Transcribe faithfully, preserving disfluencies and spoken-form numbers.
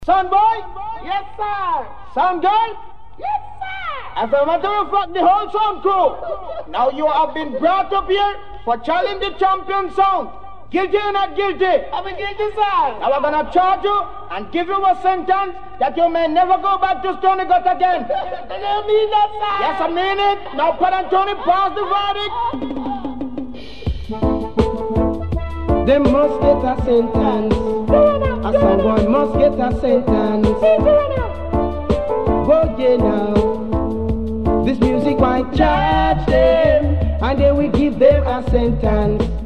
Son boy? Yes, sir. Son girl? Yes, sir. As a matter of fact, the whole sound crew. Now you have been brought up here for challenging the champion sound. Guilty or not guilty? I'm a guilty, sir. Now we're gonna charge you and give you a sentence that you may never go back to Stony Gut again. Do you mean that, sir? Yes, I mean it. Now, Pat and Tony, pass the verdict. They must get a sentence. A someone must get a sentence. Oh yeah now. This music might charge them, and they will give them a sentence.